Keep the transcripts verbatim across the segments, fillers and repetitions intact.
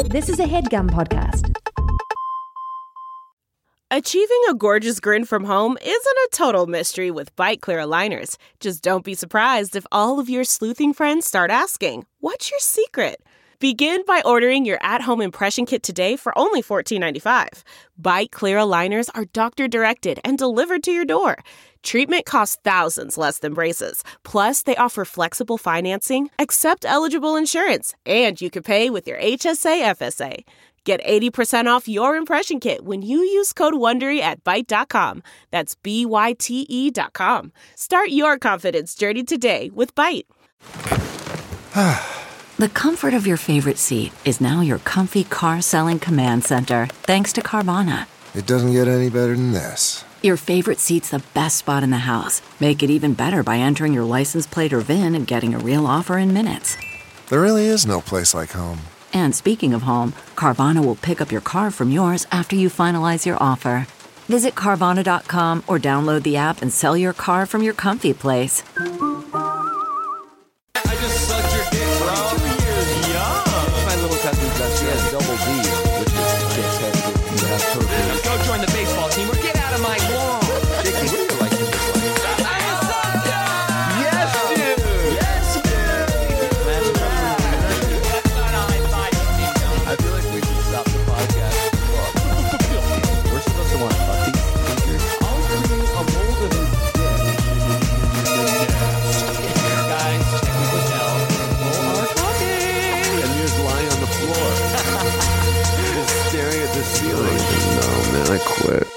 This is a HeadGum podcast. Achieving a gorgeous grin from home isn't a total mystery with Byte Clear aligners. Just don't be surprised if all of your sleuthing friends start asking, "What's your secret?" Begin by ordering your at-home impression kit today for only fourteen ninety-five. Byte Clear aligners are doctor-directed and delivered to your door. Treatment costs thousands less than braces. Plus, they offer flexible financing, accept eligible insurance, and you can pay with your H S A F S A. Get eighty percent off your impression kit when you use code WONDERY at byte dot com. That's B Y T E dot com. Start your confidence journey today with Byte. The comfort of your favorite seat is now your comfy car-selling command center, thanks to Carvana. It doesn't get any better than this. Your favorite seat's the best spot in the house. Make it even better by entering your license plate or V I N and getting a real offer in minutes. There really is no place like home. And speaking of home, Carvana will pick up your car from yours after you finalize your offer. Visit Carvana dot com or download the app and sell your car from your comfy place. I just sucked your dick, bro. Two years young. My little cousin's got she has double D, which is just has to have totally. Now go join the baseball team or get out of my lawn. Dickie, what do you like to do? I sucked ya! Yes, dude. Yes, dude. That's not how I thought you did. I feel like we should stop the podcast. We're supposed to want to fuck these fingers. I'll do a mold of his dick. Guys, check me out. People are talking. And you're just lying on the floor. Just staring at the ceiling. No, man, I quit.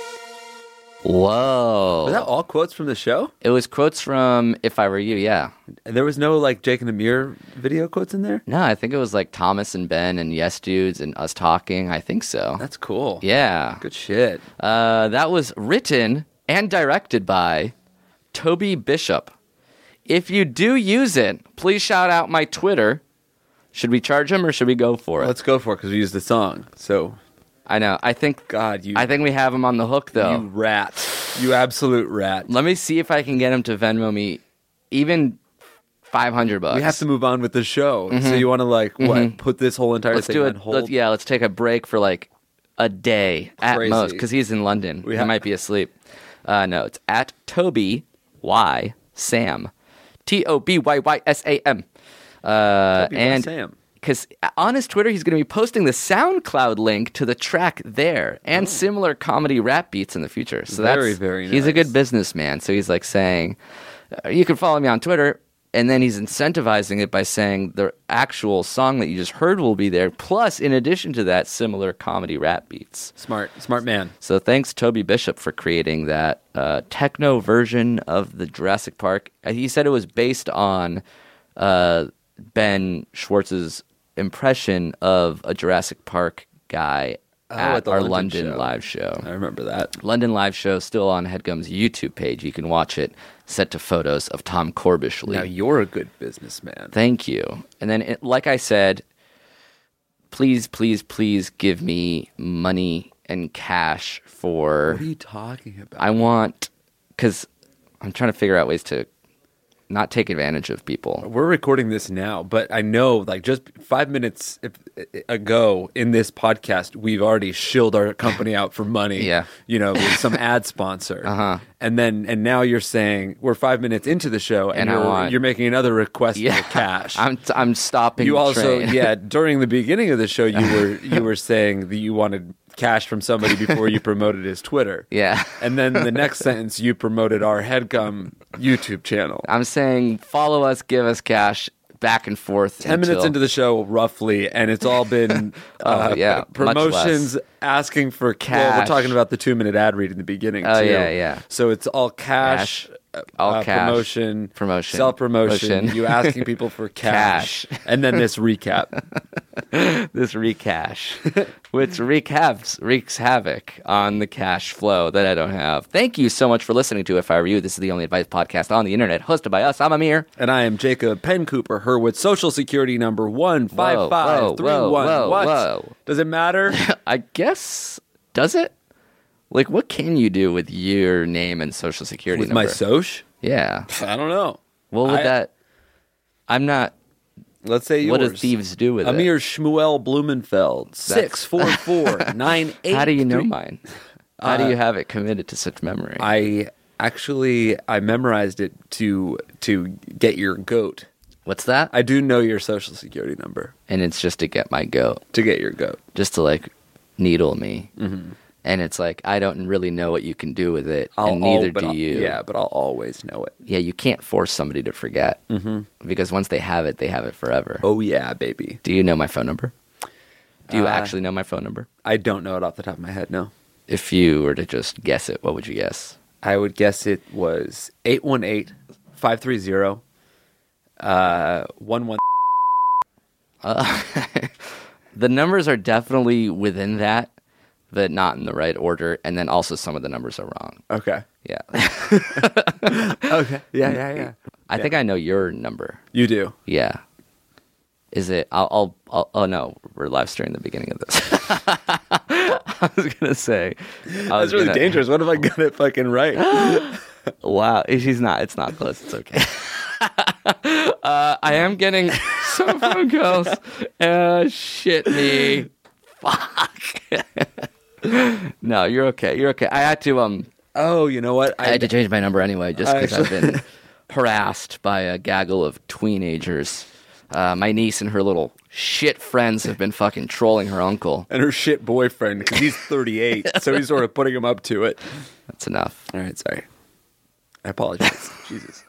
Whoa. Was that all quotes from the show? It was quotes from If I Were You, yeah. And there was no like Jake and Amir video quotes in there? No, I think it was like Thomas and Ben and Yes Dudes and us talking. I think so. That's cool. Yeah. Good shit. Uh, that was written and directed by Toby Bishop. If you do use it, please shout out my Twitter. Should we charge him or should we go for it? Let's go for it because we used the song. So, I know. I think God, you. I think we have him on the hook though. You rat. You absolute rat. Let me see if I can get him to Venmo me even five hundred bucks. We have to move on with the show. So you want to like what? Mhm. Put this whole entire Let's thing do on it. hold? Let's, yeah, let's take a break for like a day at Crazy. most because he's in London. We he ha- might be asleep. Uh, no, it's at Toby Y Sam, T O B Y Y S A M. Uh, Toby Y. and Sam. because on his Twitter, he's going to be posting the SoundCloud link to the track there and similar comedy rap beats in the future. So Very, that's, very He's a nice. good businessman. So he's like saying, uh, you can follow me on Twitter. And then he's incentivizing it by saying the actual song that you just heard will be there. Plus, in addition to that, similar comedy rap beats. Smart, smart man. So thanks, Toby Bishop, for creating that uh, techno version of the Jurassic Park. Uh, He said it was based on uh, Ben Schwartz's impression of a Jurassic Park guy Oh, at, at the our London London show. live show. I remember that. London live show still on HeadGum's YouTube page. You can watch it set to photos of Tom Corbishley. Now you're a good businessman. Thank you. And then, it, like I said, please, please, please give me money and cash for. What are you talking about? I want, because I'm trying to figure out ways to not take advantage of people. We're recording this now, but I know, like, just five minutes ago in this podcast, we've already shilled our company out for money. Yeah. You know, with some ad sponsor. Uh-huh. And then, and now you're saying we're five minutes into the show, and, And I you're, want- you're making another request Yeah, for cash. I'm I'm stopping. you the also, train. yeah, during the beginning of the show, you were you were saying that you wanted cash from somebody before you promoted his Twitter. Yeah. And then the next sentence, you promoted our HeadGum YouTube channel. I'm saying follow us, give us cash, back and forth. Ten minutes into the show, roughly, and it's all been uh, Oh, yeah, much promotions less. asking for cash. Well, we're Cash. talking about the two-minute ad read in the beginning, Oh, too. yeah, yeah. So it's all cash, Cash. All uh, cash. promotion, Promotion. self-promotion, Promotion. you asking people for cash, Cash. and then this recap. this recash, which recaps wreaks havoc on the cash flow that I don't have. Thank you so much for listening to If I Were You. This is the only advice podcast on the internet, hosted by us. I'm Amir. And I am Jacob Penn Cooper Hurwitz, social security number one five five three one. whoa, What? whoa. Does it matter? I guess, does it? Like, what can you do with your name and social security With number? my soch? Yeah. I don't know. Well, with I- that, I'm not Let's say yours. What do thieves do with Amir it? Shmuel Blumenfeld, six four four nine eight. How do you know mine? How Uh, do you have it committed to such memory? I actually I memorized it to to get your goat. What's that? I do know your social security number And it's just to get my goat, to get your goat. just to like needle me. Mm-hmm. And it's like I don't really know what you can do with it, I'll, and neither I'll- but do I'll- you. Yeah, but I'll always know it. Yeah, you can't force somebody to forget mm-hmm. because once they have it, they have it forever. Oh yeah, baby. Do you know my phone number? Do you Uh, actually know my phone number? I don't know it off the top of my head. No, If you were to just guess it, what would you guess? I would guess it was eight one eight five three zero uh one one. Uh, the numbers are definitely within that, but not in the right order. And then also some of the numbers are wrong. Okay. Yeah. Okay. Yeah, yeah, yeah. I think I know your number. You do. Yeah. Is it? I'll, I'll, I'll. Oh no, we're live streaming the beginning of this. I was gonna say. I was That's really gonna- dangerous. What if I got it fucking right? Wow, she's not. It's not close. It's okay. uh, I am getting some phone calls. Uh, shit me. Fuck. No, you're okay. You're okay. I had to. Um. Oh, you know what? I had to change my number anyway, just I because I've been harassed by a gaggle of teenagers. Uh, my niece and her little shit friends have been fucking trolling her uncle. and her shit boyfriend, because he's thirty-eight, so he's sort of putting him up to it. That's enough. All right, sorry. I apologize. Jesus.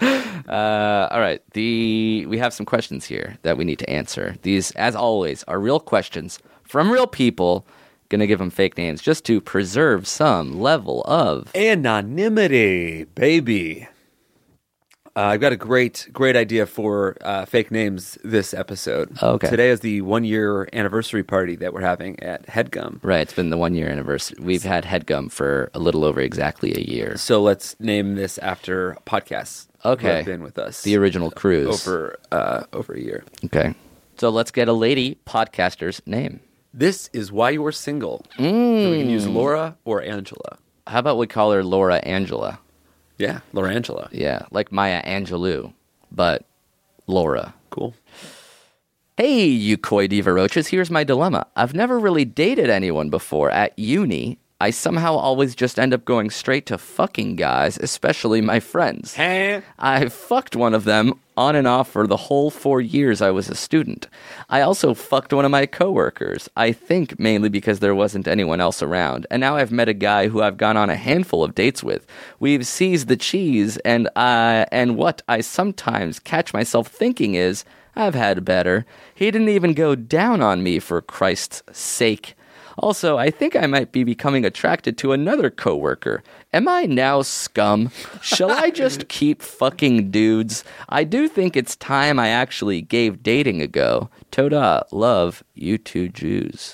Uh, all right. The we have some questions here that we need to answer. These, as always, are real questions from real people. Gonna give them fake names just to preserve some level of Anonymity, baby. Uh, I've got a great, great idea for uh, fake names this episode. Okay. Today is the one-year anniversary party that we're having at HeadGum. right. It's been the one year anniversary. We've had HeadGum for a little over exactly a year. So let's name this after podcasts who Okay. have been with us The original cruise. over uh, over a year. Okay. So let's get a lady podcaster's name. This is why you're single. So we can use Laura or Angela. How about we call her Laura Angela? Yeah, Laura Angela. Yeah, like Maya Angelou, but Laura. Cool. Hey, you coy diva roaches, here's my dilemma. I've never really dated anyone before. At uni, I somehow always just end up going straight to fucking guys, especially my friends. Huh? I fucked one of them on and off for the whole four years I was a student. I also fucked one of my coworkers, I think mainly because there wasn't anyone else around. And now I've met a guy who I've gone on a handful of dates with. We've seized the cheese, and I, and what I sometimes catch myself thinking is, I've had better. He didn't even go down on me, for Christ's sake. Also, I think I might be becoming attracted to another coworker. Am I now scum? Shall I just keep fucking dudes? I do think it's time I actually gave dating a go. Toda, love, you two Jews.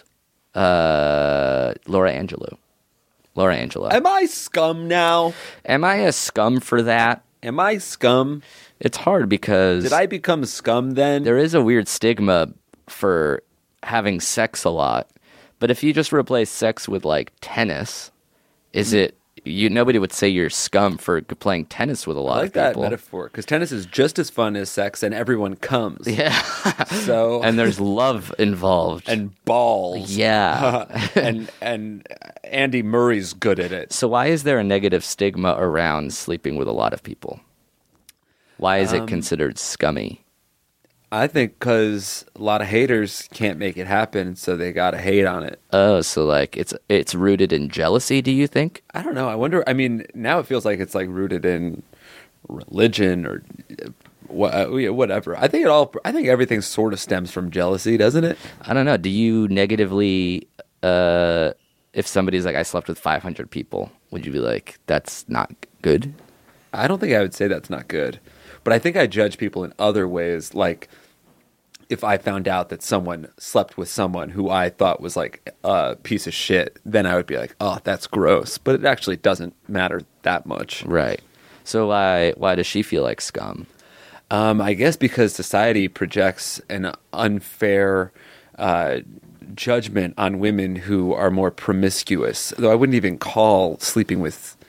Uh, Laura Angelou. Laura Angela. Am I scum now? Am I a scum for that? Am I scum? It's hard because Did I become scum then? there is a weird stigma for having sex a lot. But if you just replace sex with like tennis, is it you? Nobody would say you're scum for playing tennis with a lot I like of that people. metaphor because tennis is just as fun as sex, and everyone comes. Yeah, So and there's love involved. and balls. Yeah. and and Andy Murray's good at it. So why is there a negative stigma around sleeping with a lot of people? Why is Um, it considered scummy? I think because a lot of haters can't make it happen, so they gotta hate on it. Oh, so like it's it's rooted in jealousy. Do you think? I don't know. I wonder. I mean, now it feels like it's like rooted in religion or uh, wha- uh, yeah, whatever. I think it all. I think everything sort of stems from jealousy, doesn't it? I don't know. Do you negatively, uh, if somebody's like, I slept with five hundred people, would you be like, that's not good? I don't think I would say that's not good, but I think I judge people in other ways. Like if I found out that someone slept with someone who I thought was like a piece of shit, then I would be like, oh, that's gross. But it actually doesn't matter that much. Right. So why why does she feel like scum? Um, I guess because society projects an unfair uh, judgment on women who are more promiscuous. Though I wouldn't even call sleeping with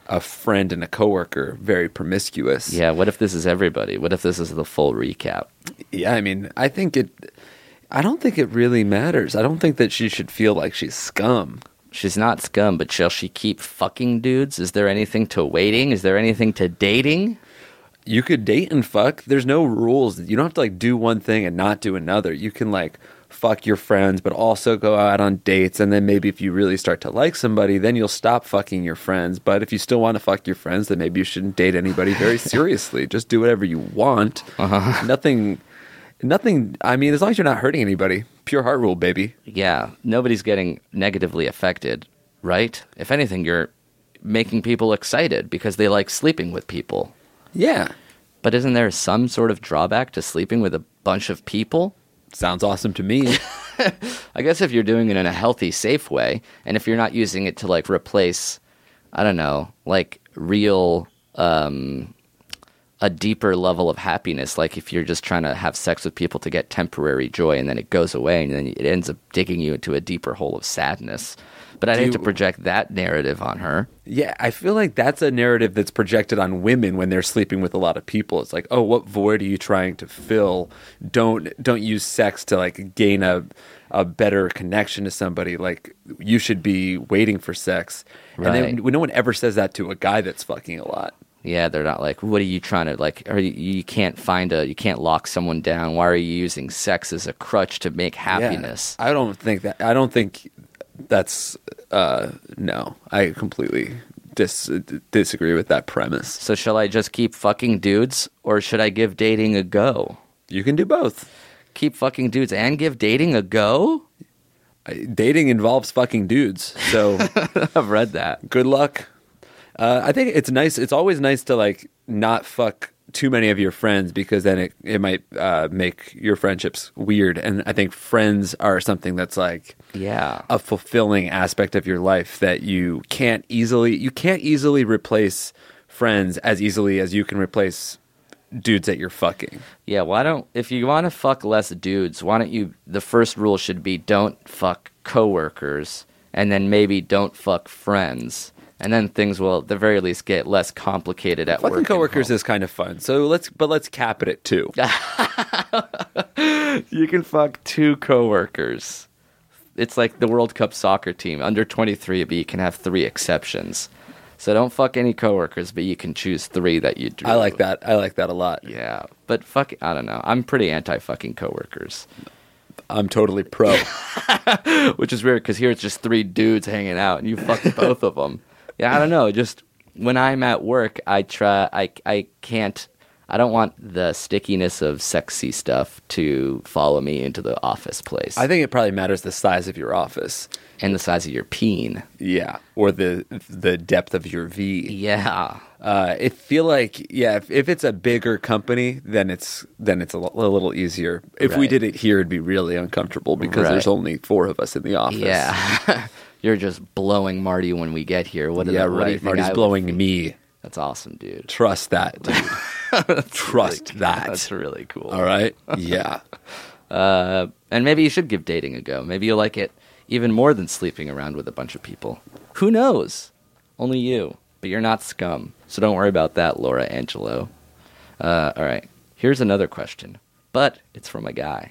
a friend and a coworker very promiscuous. Yeah, what if this is everybody? What if this is the full recap? Yeah, I mean, I think it, I don't think it really matters. I don't think that she should feel like she's scum. She's not scum, but shall she keep fucking dudes? Is there anything to waiting? Is there anything to dating? You could date and fuck. There's no rules. You don't have to like do one thing and not do another. You can like fuck your friends, but also go out on dates. And then maybe if you really start to like somebody, then you'll stop fucking your friends. But if you still want to fuck your friends, then maybe you shouldn't date anybody very seriously. Just do whatever you want. Uh-huh. Nothing, nothing. I mean, as long as you're not hurting anybody, pure heart rule, baby. Yeah. Nobody's getting negatively affected, right? If anything, you're making people excited because they like sleeping with people. Yeah. But isn't there some sort of drawback to sleeping with a bunch of people? Sounds awesome to me. I guess if you're doing it in a healthy, safe way, and if you're not using it to like replace, I don't know, like real, um, a deeper level of happiness. Like if you're just trying to have sex with people to get temporary joy and then it goes away and then it ends up digging you into a deeper hole of sadness. But I'd hate to project that narrative on her. Yeah, I feel like that's a narrative that's projected on women when they're sleeping with a lot of people. It's like, oh, what void are you trying to fill? Don't don't use sex to like gain a a better connection to somebody. Like you should be waiting for sex. Right. And then no one ever says that to a guy that's fucking a lot. Yeah, they're not like, what are you trying to like? Are you, you can't find a, you can't lock someone down. Why are you using sex as a crutch to make happiness? Yeah, I don't think that. I don't think. That's uh, no. I completely dis- disagree with that premise. So shall I just keep fucking dudes, or should I give dating a go? You can do both. Keep fucking dudes and give dating a go? Dating involves fucking dudes, so I've read that. Good luck. Uh, I think it's nice. It's always nice to like not fuck too many of your friends because then it it might uh, make your friendships weird. And I think friends are something that's like yeah a fulfilling aspect of your life that you can't easily you can't easily replace friends as easily as you can replace dudes that you're fucking. Yeah, why don't if you want to fuck less dudes, why don't you? The first rule should be don't fuck coworkers, and then maybe don't fuck friends. And then things will, at the very least, get less complicated at work. Fucking coworkers is kind of fun. So let's, but let's cap it at two. You can fuck two coworkers. It's like the World Cup soccer team under twenty-three, but you can have three exceptions. So don't fuck any coworkers, but you can choose three that you do. I like that. I like that a lot. Yeah, but fuck, I don't know. I'm pretty anti-fucking coworkers. I'm totally pro. Which is weird because here it's just three dudes hanging out, and you fuck both of them. Yeah, I don't know. Just when I'm at work, I try. I I can't. I don't want the stickiness of sexy stuff to follow me into the office place. I think it probably matters the size of your office and the size of your peen. Yeah, or the the depth of your V. Yeah. Uh, I feel like yeah, if, if it's a bigger company, then it's then it's a, l- a little easier. If right. we did it here, it'd be really uncomfortable because right. there's only four of us in the office. Yeah. You're just blowing Marty when we get here. What yeah, the, what right. do you think Marty's I blowing would... me. That's awesome, dude. Trust that, dude. Trust really, that. That's really cool. All right? Yeah. uh, and maybe you should give dating a go. Maybe you'll like it even more than sleeping around with a bunch of people. Who knows? Only you. But you're not scum. So don't worry about that, Laura Angelo. Uh, all right. Here's another question. But it's from a guy.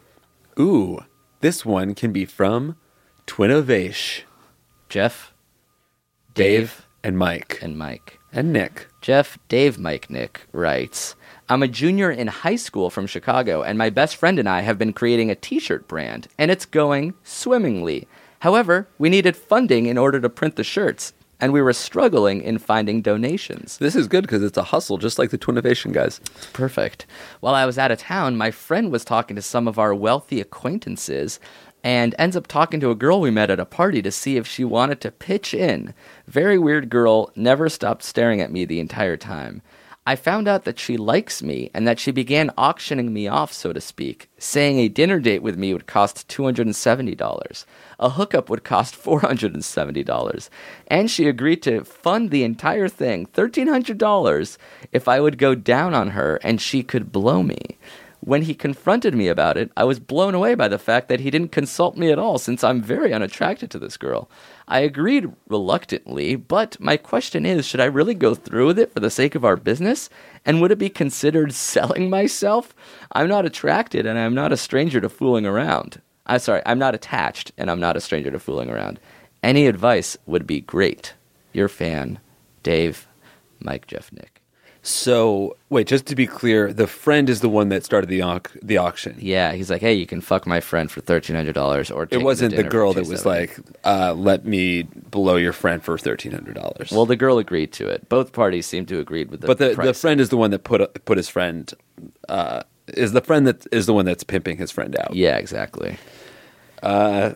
Ooh. This one can be from Twinnovation. Jeff, Dave, Dave, and Mike. and Mike. And Nick. Jeff, Dave, Mike, Nick writes, I'm a junior in high school from Chicago, and my best friend and I have been creating a t-shirt brand, and it's going swimmingly. However, we needed funding in order to print the shirts, and we were struggling in finding donations. This is good because it's a hustle, just like the Twinnovation guys. Perfect. While I was out of town, my friend was talking to some of our wealthy acquaintances and ends up talking to a girl we met at a party to see if she wanted to pitch in. Very weird girl, never stopped staring at me the entire time. I found out that she likes me and that she began auctioning me off, so to speak, saying a dinner date with me would cost two hundred seventy dollars. A hookup would cost four hundred seventy dollars. And she agreed to fund the entire thing, one thousand three hundred dollars, if I would go down on her and she could blow me. When he confronted me about it, I was blown away by the fact that he didn't consult me at all, since I'm very unattracted to this girl. I agreed reluctantly, but my question is, should I really go through with it for the sake of our business? And would it be considered selling myself? I'm not attracted, and I'm not a stranger to fooling around. I'm sorry, I'm not attached, and I'm not a stranger to fooling around. Any advice would be great. Your fan, Dave, Mike, Jeff, Nick. So, wait, just to be clear, the friend is the one that started the au- the auction. Yeah, he's like, hey, you can fuck my friend for thirteen hundred dollars. Or take It wasn't the, the girl that was like, uh, let me blow your friend for thirteen hundred dollars. Well, the girl agreed to it. Both parties seem to agree with the But the, price. the friend is the one that put put his friend, uh, is the friend that is the one that's pimping his friend out. Yeah, exactly. Uh,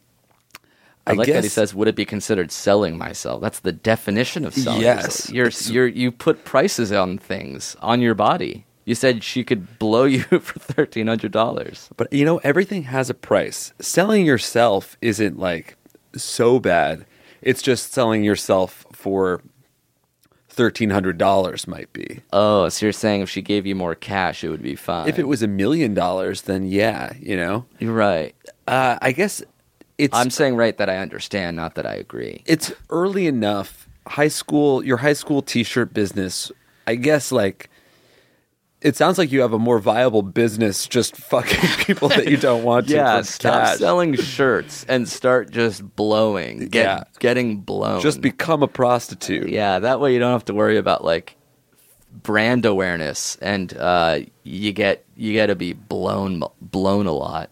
I, I like guess, that he says, would it be considered selling myself? That's the definition of selling Yes. yourself. You're, you're, you put prices on things, on your body. You said she could blow you for thirteen hundred dollars. But, you know, everything has a price. Selling yourself isn't, like, so bad. It's just selling yourself for thirteen hundred dollars might be. Oh, so you're saying if she gave you more cash, it would be fine. If it was a million dollars, then yeah, you know. You're right. Uh, I guess it's... I'm saying right that I understand, not that I agree. It's early enough. High school, your high school t-shirt business, I guess, like... It sounds like you have a more viable business just fucking people that you don't want to. Yeah, for stop cash. selling shirts and start just blowing. Get, Yeah. Getting blown. Just become a prostitute. Yeah, that way you don't have to worry about like brand awareness, and uh, you get you get to be blown blown a lot.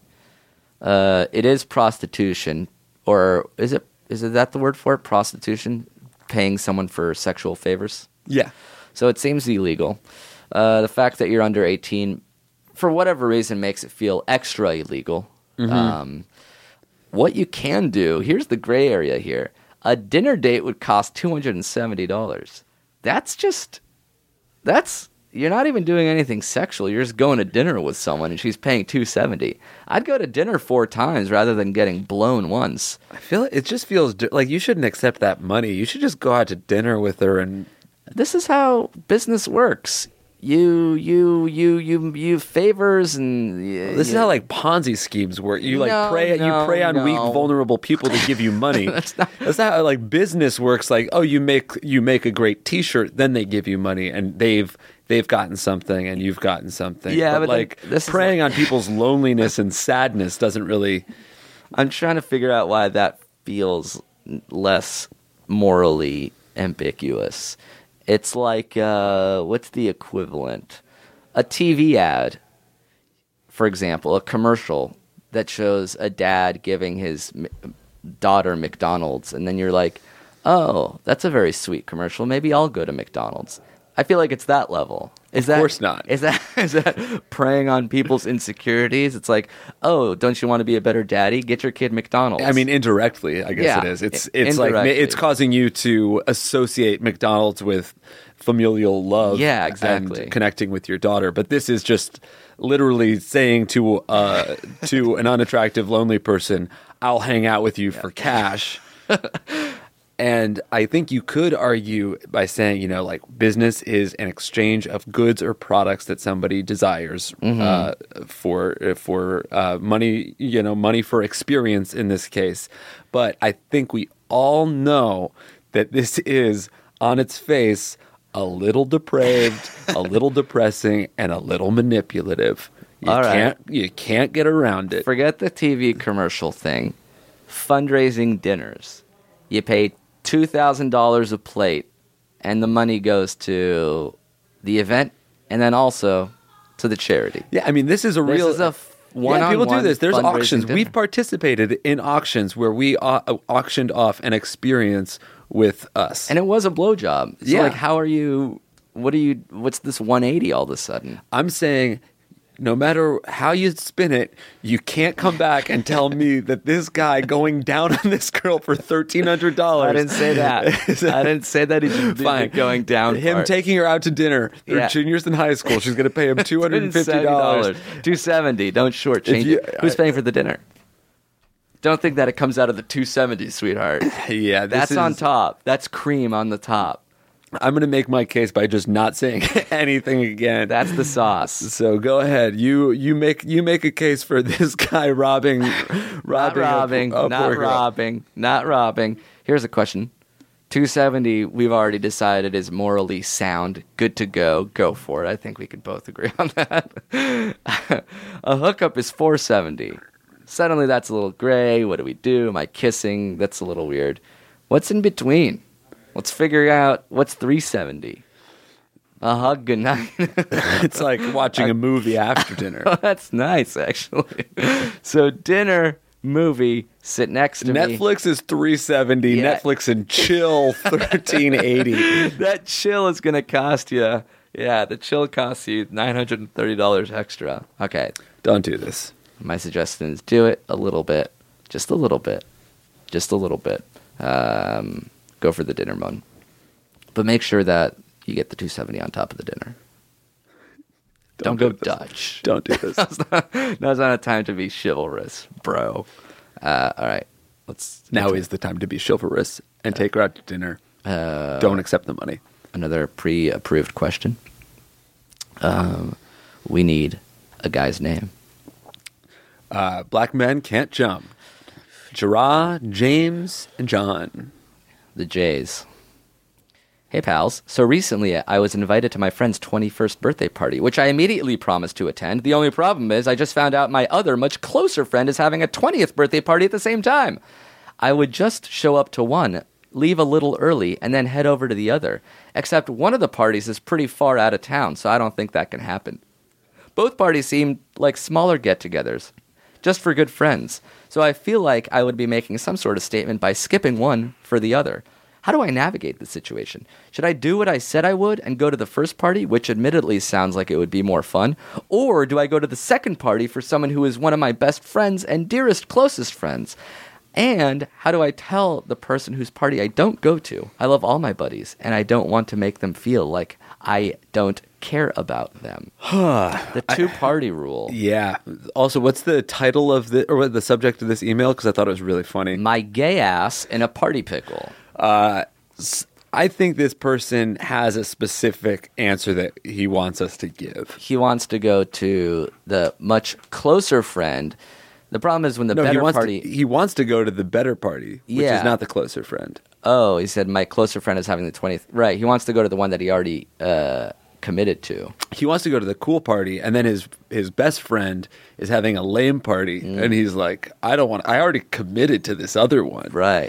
Uh, it is prostitution, or is it is it that the word for it? Prostitution, paying someone for sexual favors. Yeah. So it seems illegal. Uh, the fact that you're under eighteen, for whatever reason, makes it feel extra illegal. Mm-hmm. Um, what you can do, here's the gray area here. A dinner date would cost two hundred seventy dollars. That's just, that's, you're not even doing anything sexual. You're just going to dinner with someone and she's paying two hundred seventy dollars. I'd go to dinner four times rather than getting blown once. I feel it just feels di- like you shouldn't accept that money. You should just go out to dinner with her and... This is how business works. You, you, you, you, you favors and uh, This is you- how like Ponzi schemes work. You like No, prey no, you prey on no. weak, vulnerable people to give you money. That's not- That's not how like business works. Like, oh, you make you make a great T-shirt, then they give you money, and they've they've gotten something, and you've gotten something. Yeah, but then like this is preying on people's loneliness and sadness doesn't really. I'm trying to figure out why that feels less morally ambiguous. It's like, uh, what's the equivalent? A T V ad, for example, a commercial that shows a dad giving his m- daughter McDonald's, and then you're like, oh, that's a very sweet commercial. Maybe I'll go to McDonald's. I feel like it's that level. Is Of that, course not. Is that is that preying on people's insecurities? It's like, oh, don't you want to be a better daddy? Get your kid McDonald's. I mean, indirectly, I guess Yeah, it is. It's i- it's like ma- indirectly. it's causing you to associate McDonald's with familial love. Yeah, exactly. And connecting with your daughter. But this is just literally saying to uh, to an unattractive, lonely person, "I'll hang out with you for cash." And I think you could argue by saying, you know, like business is an exchange of goods or products that somebody desires Mm-hmm. uh, for for uh, money, you know, money for experience in this case. But I think we all know that this is on its face a little depraved, a little depressing, and a little manipulative. You All right. can't you can't get around it. Forget the T V commercial thing. Fundraising dinners. You pay two thousand dollars a plate, and the money goes to the event and then also to the charity. Yeah, I mean, this is a This real. is a f- yeah, people do one-on-one this. There's fundraising auctions. dinner. We've participated in auctions where we au- auctioned off an experience with us. And it was a blowjob. So, Yeah. like, how are you... What are you... What's this one eighty all of a sudden? I'm saying, no matter how you spin it, you can't come back and tell me that this guy going down on this girl for thirteen hundred dollars. I didn't say that. I didn't say that he should Fine. be going down. Him part. taking her out to dinner. They're Yeah. juniors in high school. She's going to pay him two hundred fifty dollars. two hundred seventy dollars. Don't shortchange If you- it. Who's I- paying for the dinner? Don't think that it comes out of the two hundred seventy, sweetheart. Yeah, this That's is, on top. That's cream on the top. I'm going to make my case by just not saying anything again. That's the sauce. So go ahead. You you make you make a case for this guy robbing, robbing, not robbing, a, a not poor girl. robbing, not robbing. Here's a question. two seventy, we've already decided is morally sound, good to go, go for it. I think we could both agree on that. A hookup is four seventy. Suddenly that's a little gray. What do we do? Am I kissing? That's a little weird. What's in between? Let's figure out what's three seventy. A hug, good night. It's like watching a movie after dinner. Oh, that's nice, actually. So dinner, movie, sit next to me. Netflix is three seventy. Yeah. Netflix and chill thirteen eighty. That chill is going to cost you, yeah, the chill costs you nine hundred thirty dollars extra. Okay. Don't do this. My suggestion is do it a little bit. Just a little bit. Just a little bit. Um, go for the dinner one. But make sure that you get the two seventy on top of the dinner. Don't, Don't go do Dutch. Don't do this. Now's not, now's not a time to be chivalrous, bro. Uh, all right. Let's. Now is the time to be chivalrous and take her out to dinner. Uh, Don't accept the money. Another pre-approved question. Um, we need a guy's name. Uh, black men can't jump. Gerard, James, and John. The Jays. Hey, pals. So recently I was invited to my friend's twenty-first birthday party, which I immediately promised to attend. The only problem is I just found out my other, much closer friend is having a twentieth birthday party at the same time. I would just show up to one, leave a little early, and then head over to the other. Except one of the parties is pretty far out of town, so I don't think that can happen. Both parties seemed like smaller get-togethers, just for good friends. So I feel like I would be making some sort of statement by skipping one for the other. How do I navigate the situation? Should I do what I said I would and go to the first party, which admittedly sounds like it would be more fun? Or do I go to the second party for someone who is one of my best friends and dearest, closest friends? And how do I tell the person whose party I don't go to? I love all my buddies, and I don't want to make them feel like I don't care about them. The two-party rule. Yeah. Also, what's the title of the or the subject of this email? Because I thought it was really funny. My gay ass in a party pickle. Uh, I think this person has a specific answer that he wants us to give. He wants to go to the much closer friend. The problem is when the no, better he wants party... To, he wants to go to the better party, which Yeah. is not the closer friend. Oh, he said my closer friend is having the twentieth. Right, he wants to go to the one that he already uh, committed to. He wants to go to the cool party, and then his his best friend is having a lame party, Mm. and he's like, I don't want... I already committed to this other one. Right.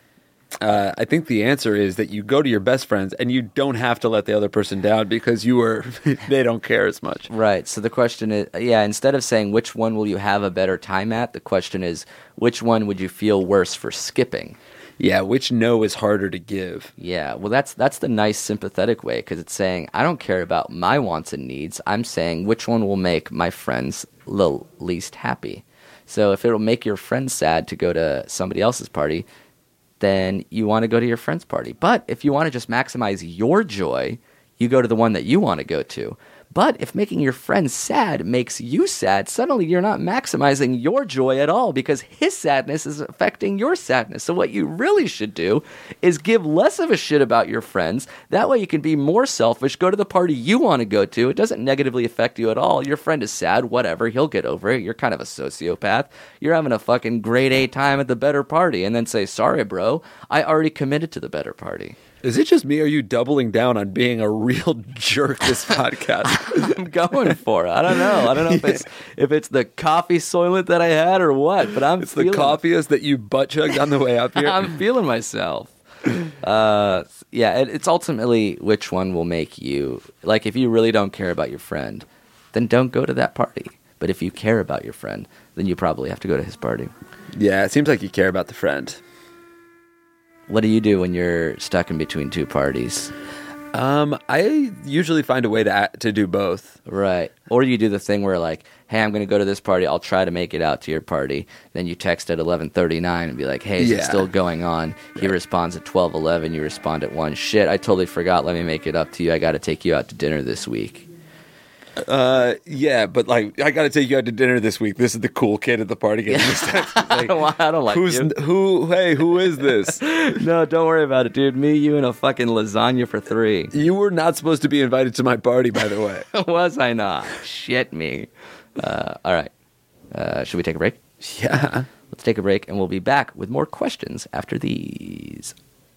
Uh, I think the answer is that you go to your best friends, and you don't have to let the other person down because you are they don't care as much. Right. So the question is, yeah, instead of saying which one will you have a better time at, the question is which one would you feel worse for skipping? Yeah, which no is harder to give. Yeah, well, that's that's the nice sympathetic way because it's saying I don't care about my wants and needs. I'm saying which one will make my friends the least happy. So if it'll make your friends sad to go to somebody else's party, then you want to go to your friend's party. But if you want to just maximize your joy, you go to the one that you want to go to. But if making your friend sad makes you sad, suddenly you're not maximizing your joy at all because his sadness is affecting your sadness. So what you really should do is give less of a shit about your friends. That way you can be more selfish, go to the party you want to go to. It doesn't negatively affect you at all. Your friend is sad, whatever, he'll get over it. You're kind of a sociopath. You're having a fucking grade A time at the better party and then say, sorry, bro, I already committed to the better party. Is it just me, or are you doubling down on being a real jerk this podcast? I'm going for it. I don't know. I don't know if it's if it's the coffee soylent that I had or what, but I'm It's the feeling coffeeist that you butt chugged on the way up here. I'm feeling myself. Uh, yeah, it, it's ultimately which one will make you like. If you really don't care about your friend, then don't go to that party. But if you care about your friend, then you probably have to go to his party. Yeah, it seems like you care about the friend. What do you do when you're stuck in between two parties? Um, I usually find a way to act, to do both. Right. Or you do the thing where like, hey, I'm going to go to this party. I'll try to make it out to your party. Then you text at eleven thirty-nine and be like, hey, is Yeah. it still going on? Right. He responds at twelve eleven. You respond at one. Shit, I totally forgot. Let me make it up to you. I got to take you out to dinner this week. Uh, yeah, but like, I got to take you out to dinner this week. This is the cool kid at the party. Getting this text. Like, I don't, I don't like who's you. who? Hey, who is this? No, don't worry about it, dude. Me, you, and a fucking lasagna for three. You were not supposed to be invited to my party, by the way. Was I not? Shit me. Uh, all right. Uh, should we take a break? Yeah. Let's take a break, and we'll be back with more questions after these.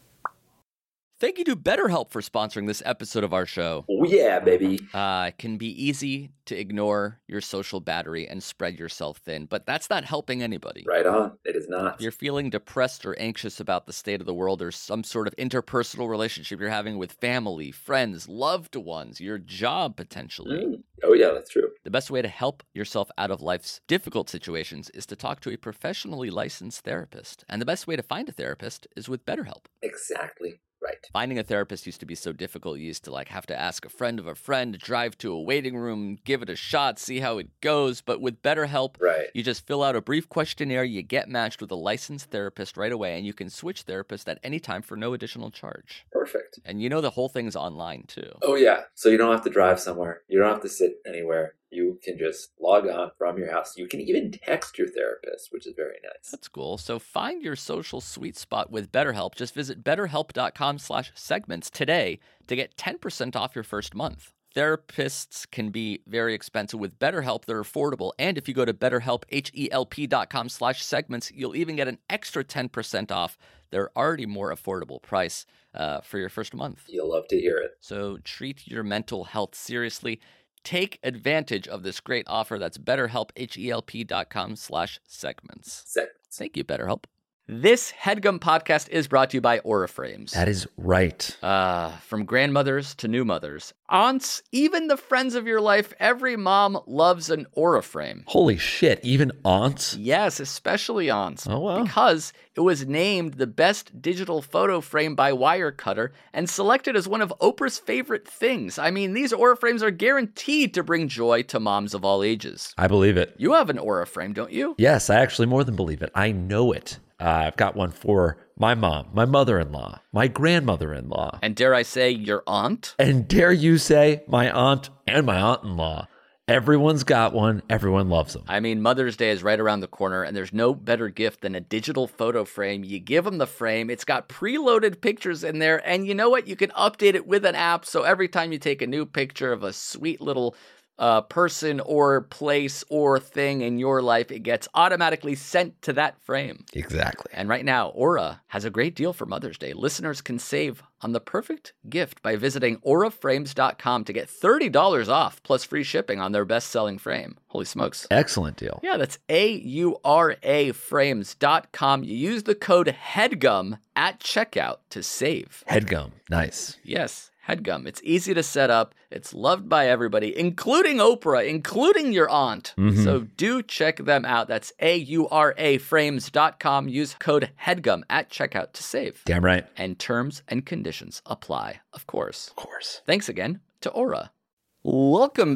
Thank you to BetterHelp for sponsoring this episode of our show. Oh, yeah, baby. Uh, it can be easy to ignore your social battery and spread yourself thin, but that's not helping anybody. Right on. It is not. If you're feeling depressed or anxious about the state of the world or some sort of interpersonal relationship you're having with family, friends, loved ones, your job potentially. Mm. Oh, yeah, that's true. The best way to help yourself out of life's difficult situations is to talk to a professionally licensed therapist. And the best way to find a therapist is with BetterHelp. Exactly. Right. Finding a therapist used to be so difficult. You used to like have to ask a friend of a friend, drive to a waiting room, give it a shot, see how it goes. But with BetterHelp, right. you just fill out a brief questionnaire, you get matched with a licensed therapist right away, and you can switch therapists at any time for no additional charge. Perfect. And you know the whole thing's online too. Oh, yeah. So you don't have to drive somewhere. You don't have to sit anywhere. You can just log on from your house. You can even text your therapist, which is very nice. That's cool. So find your social sweet spot with BetterHelp. Just visit betterhelp.com slash segments today to get ten percent off your first month. Therapists can be very expensive. With BetterHelp, they're affordable. And if you go to betterhelp, H-E-L-P dot com slash segments, you'll even get an extra ten percent off their already more affordable price uh, for your first month. You'll love to hear it. So treat your mental health seriously. Take advantage of this great offer. That's betterhelp, H-E-L-P dot com slash segments. Segments. Thank you, BetterHelp. This HeadGum podcast is brought to you by Aura Frames. That is right. Uh, from grandmothers to new mothers, aunts, even the friends of your life, every mom loves an Aura Frame. Holy shit, even aunts? Yes, especially aunts. Oh, wow. Because it was named the best digital photo frame by Wirecutter and selected as one of Oprah's favorite things. I mean, these Aura Frames are guaranteed to bring joy to moms of all ages. I believe it. You have an Aura Frame, don't you? Yes, I actually more than believe it. I know it. Uh, I've got one for my mom, my mother-in-law, my grandmother-in-law. And dare I say, your aunt? And dare you say, my aunt and my aunt-in-law. Everyone's got one. Everyone loves them. I mean, Mother's Day is right around the corner, and there's no better gift than a digital photo frame. You give them the frame. It's got preloaded pictures in there, and you know what? You can update it with an app, so every time you take a new picture of a sweet little uh, person or place or thing in your life, it gets automatically sent to that frame. Exactly. And right now, Aura has a great deal for Mother's Day. Listeners can save on the perfect gift by visiting aura frames dot com to get thirty dollars off plus free shipping on their best-selling frame. Holy smokes. Excellent deal. Yeah, that's A U R A frames dot com. You use the code HEADGUM at checkout to save. HeadGum. Nice. Yes, HeadGum. It's easy to set up. It's loved by everybody, including Oprah, including your aunt. Mm-hmm. So do check them out. That's A U R A frames dot com. Use code HEADGUM at checkout to save. Damn right. And terms and conditions apply, of course. Of course. Thanks again to Aura. Welcome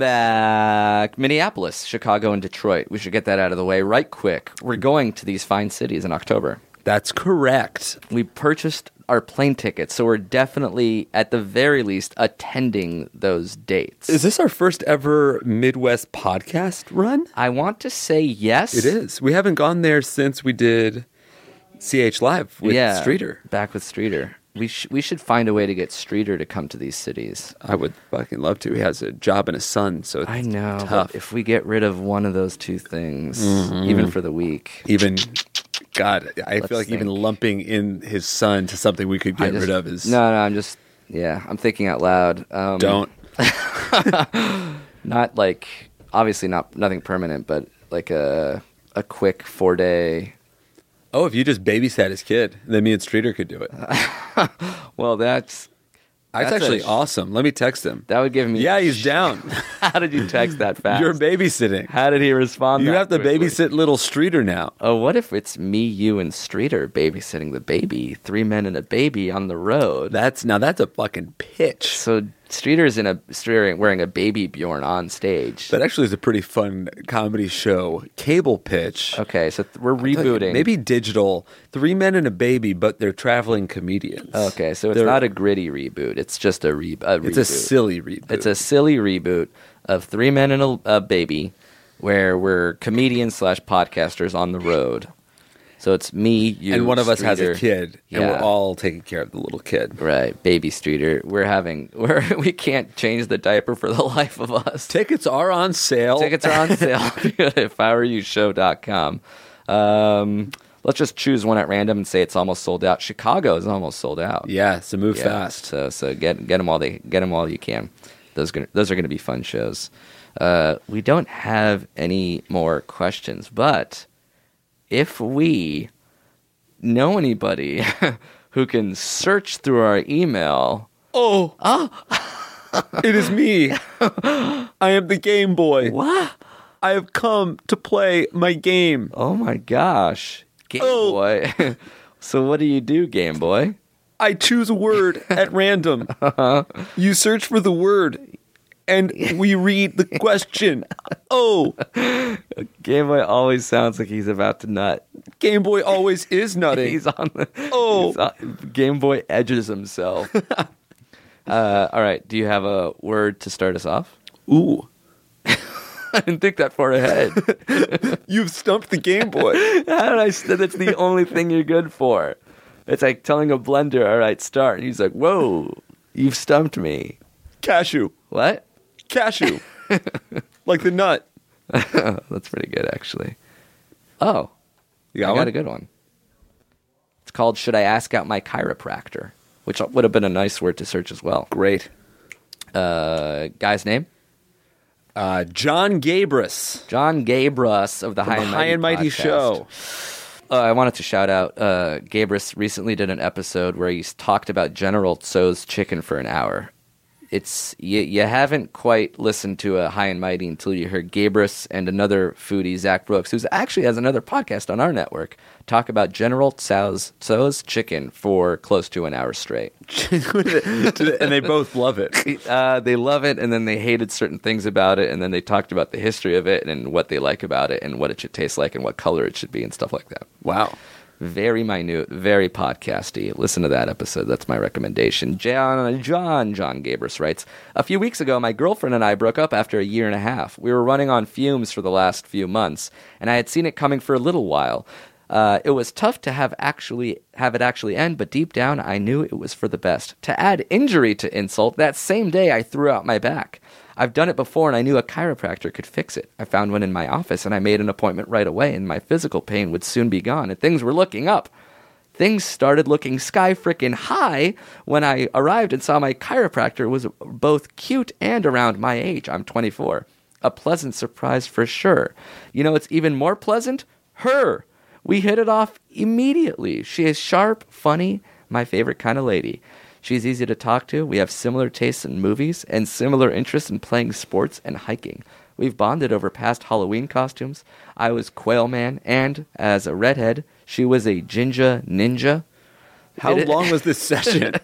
back, Minneapolis, Chicago, and Detroit. We should get that out of the way right quick. We're going to these fine cities in October. That's correct. We purchased our plane tickets, so we're definitely, at the very least, attending those dates. Is this our first ever Midwest podcast run? I want to say yes. It is. We haven't gone there since we did C H Live with yeah, Streeter. Back with Streeter. We, sh- we should find a way to get Streeter to come to these cities. I would fucking love to. He has a job and a son, so it's I know, tough. but if we get rid of one of those two things, Mhm. even for the week. Even, God, I Let's feel like think. even lumping in his son to something we could I get just- rid of is... No, no, I'm just, yeah, I'm thinking out loud. Um, Don't. Not like, obviously not nothing permanent, but like a a quick four day. Oh, if you just babysat his kid, then me and Streeter could do it. Well, that's That's, That's actually a- awesome. Let me text him. that would give me. Yeah, he's down. How did you text that fast? You're babysitting. How did he respond? You that have to quickly? babysit little Streeter now. Oh, what if it's me, you, and Streeter babysitting the baby? Three men and a baby on the road. That's now that's a fucking pitch. So Streeter's in a Streeter wearing a baby Bjorn on stage. That actually is a pretty fun comedy show. Cable Pitch. Okay, so th- we're rebooting. Maybe digital. Three men and a baby, but they're traveling comedians. Okay, so it's They're- not a gritty reboot. It's just a, re- a reboot. It's a silly reboot. It's a silly reboot of Three Men and a, a Baby, where we're comedians slash podcasters on the road. So it's me, you, and one of us has a Streeter. kid, and Yeah. we're all taking care of the little kid. Right, baby Streeter. We're having we're we can't change the diaper for the life of us. Tickets are on sale. Tickets are on sale at if I were you show dot com. Um, let's just choose one at random and say it's almost sold out. Chicago is almost sold out. Yeah, so move Yeah, fast. So so get get them while they get them while you can. Those gonna, those are going to be fun shows. Uh, we don't have any more questions, but if we know anybody who can search through our email, Oh, it is me. I am the Game Boy. what? I have come to play my game. Oh my gosh, Game Oh. Boy. So what do you do, Game Boy? I choose a word at random. You search for the word, and we read the question. Oh, Game Boy always sounds like he's about to nut. Game Boy always is nutting. He's on the Oh. he's on- Game Boy edges himself. uh, all right, do you have a word to start us off? Ooh, I didn't think that far ahead. you've stumped the Game Boy. How did I? St- that's the only thing you're good for. It's like telling a blender, "All right, start." And he's like, "Whoa, you've stumped me." Cashew. What? Cashew. Like the nut. That's pretty good, actually. Oh, You got I got one? a good one. It's called "Should I Ask Out My Chiropractor," which would have been a nice word to search as well. Great. Uh, guy's name? Uh, John Gabris. John Gabris of the From High the and High Mighty, and Mighty podcast. Show. Uh, I wanted to shout out, uh, Gabris recently did an episode where he s- talked about General Tso's chicken for an hour. It's you, you haven't quite listened to a High and Mighty until you heard Gabris and another foodie, Zach Brooks, who actually has another podcast on our network, talk about General Tso's, Tso's chicken for close to an hour straight. And they both love it. Uh, they love it, and then they hated certain things about it, and then they talked about the history of it and what they like about it and what it should taste like and what color it should be and stuff like that. Wow. Very minute, very podcasty. Listen to that episode. That's my recommendation. John, John, John Gabris writes, a few weeks ago, my girlfriend and I broke up after a year and a half. We were running on fumes for the last few months, and I had seen it coming for a little while. Uh, it was tough to have actually have it actually end, but deep down, I knew it was for the best. To add injury to insult, that same day, I threw out my back. I've done it before, and I knew a chiropractor could fix it. I found one in my office, and I made an appointment right away, and my physical pain would soon be gone, and things were looking up. Things started looking sky-frickin' high when I arrived and saw my chiropractor was both cute and around my age. I'm twenty-four. A pleasant surprise for sure. You know, it's even more pleasant? Her. We hit it off immediately. She is sharp, funny, my favorite kind of lady. She's easy to talk to. We have similar tastes in movies and similar interests in playing sports and hiking. We've bonded over past Halloween costumes. I was Quail Man, and as a redhead, she was a Jinja Ninja. How It- long was this session?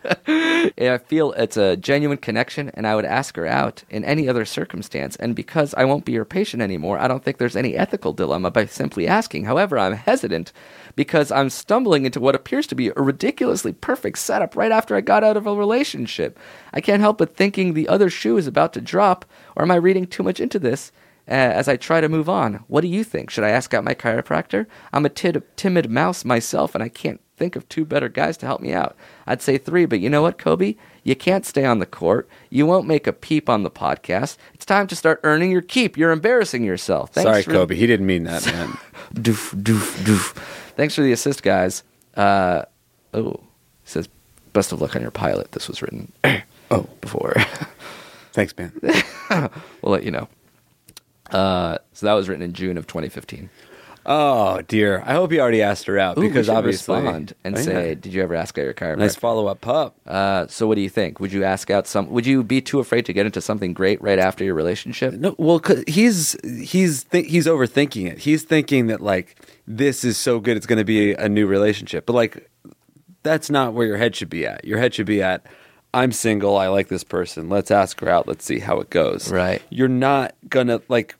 I feel it's a genuine connection, and I would ask her out in any other circumstance. And because I won't be her patient anymore, I don't think there's any ethical dilemma by simply asking. However, I'm hesitant because I'm stumbling into what appears to be a ridiculously perfect setup right after I got out of a relationship. I can't help but thinking the other shoe is about to drop, or am I reading too much into this? Uh, as I try to move on, what do you think? Should I ask out my chiropractor? I'm a tid- timid mouse myself, and I can't think of two better guys to help me out. I'd say three, but you know what, Kobe? You can't stay on the court. You won't make a peep on the podcast. It's time to start earning your keep. You're embarrassing yourself. Thanks Sorry, for- Kobe. He didn't mean that, man. doof, doof, doof. Thanks for the assist, guys. Uh, oh, it says, best of luck on your pilot. This was written Oh, before. thanks, man. We'll let you know. Uh, so that was written in June of twenty fifteen. Oh, dear. I hope he already asked her out Ooh, we because should obviously. respond and Oh, say, yeah. did you ever ask out your chiropractor? Nice follow up, pup. Uh, so what do you think? Would you ask out some? Would you be too afraid to get into something great right after your relationship? No, well, 'cause he's he's th- he's overthinking it. He's thinking that like this is so good, it's going to be a new relationship. But like, that's not where your head should be at. Your head should be at, I'm single, I like this person, let's ask her out, let's see how it goes. Right. You're not gonna, like,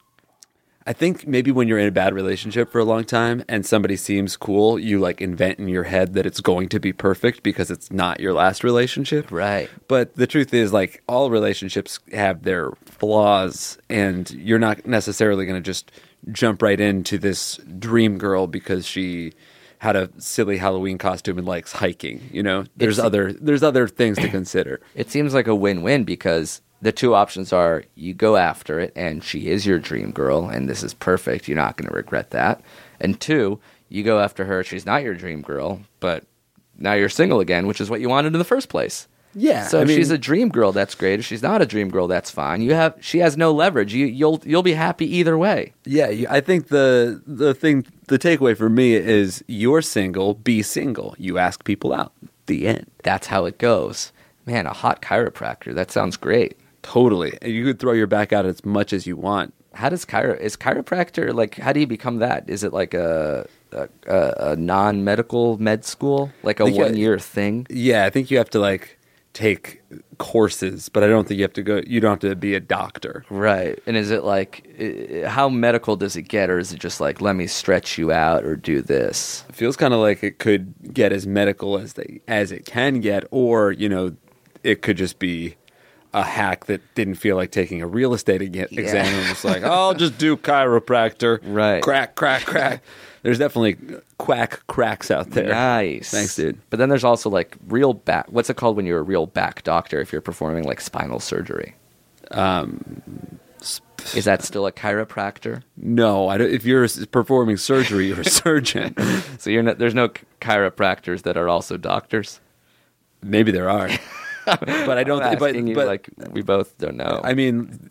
I think maybe when you're in a bad relationship for a long time and somebody seems cool, you like invent in your head that it's going to be perfect because it's not your last relationship. Right. But the truth is, like, all relationships have their flaws, and you're not necessarily going to just jump right into this dream girl because she had a silly Halloween costume and likes hiking. You know, there's It's- other there's other things to consider. It seems like a win-win because the two options are you go after it and she is your dream girl and this is perfect. You're not going to regret that. And two, you go after her. She's not your dream girl, but now you're single again, which is what you wanted in the first place. Yeah. So I if mean, she's a dream girl, that's great. If she's not a dream girl, that's fine. You have she has no leverage. You you'll you'll be happy either way. yeah, you- I think the the thing the takeaway for me is you're single, be single. You ask people out. The end. That's how it goes. Man, a hot chiropractor. That sounds great. Totally. You could throw your back out as much as you want. How does chiro is chiropractor like? How do you become that? Is it like a a, a, a non-medical med school, like a think, uh, one-year thing? Yeah, I think you have to like take courses, but I don't think you have to go. You don't have to be a doctor. Right. And is it like i- how medical does it get, or is it just like let me stretch you out or do this? It feels kind of like it could get as medical as they as it can get, or you know, it could just be a hack that didn't feel like taking a real estate eg- exam and was like, I'll just do chiropractor. Right. Crack, crack, crack. There's definitely quack cracks out there. Nice. Thanks, dude. But then there's also like real back. What's it called when you're a real back doctor if you're performing like spinal surgery? Um, Is that still a chiropractor? no, I don't, if you're s- performing surgery, you're a surgeon. So you're not, there's no ch- chiropractors that are also doctors? Maybe there are, but I don't. I'm thi- but, asking you, but like we both don't know. I mean,